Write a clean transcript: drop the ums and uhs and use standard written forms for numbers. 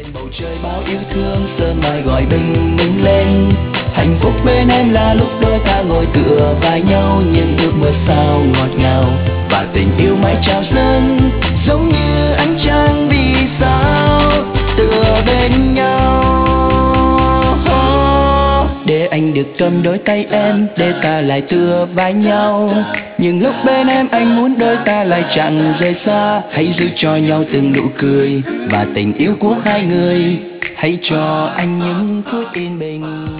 bầu trời bao yêu thương sớm mai gọi bình minh lên. Hạnh phúc bên em là lúc đôi ta ngồi tựa vai nhau, những ước mơ sao ngọt ngào và tình yêu mãi trào dâng, giống như ánh trăng vì sao tựa bên nhau. Để anh được cầm đôi tay em, để ta lại tựa vai nhau. Nhưng lúc bên em anh muốn đôi ta lại chẳng rời xa. Hãy giữ cho nhau từng nụ cười và tình yêu của hai người. Hãy cho anh những phút yên bình.